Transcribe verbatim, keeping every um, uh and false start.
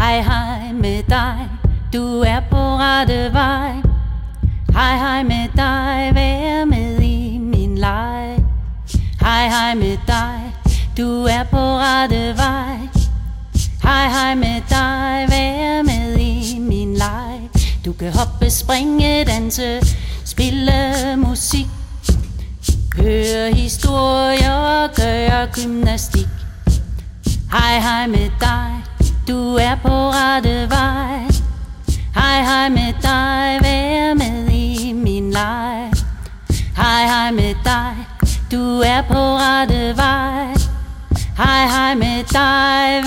Hej hej med dig, du er på rette vej. Hej hej med dig, vær med i min leg. Hej hej med dig, du er på rette vej. Hej hej med dig, vær med i min leg. Du kan hoppe, springe, danse, spille musik, høre historier og gøre gymnastik. Hej hej med dig, du er på rette vej. Hej hej med dig, vær med i min leg. Hej hej med dig, du er på rette vej. Hej hej med dig,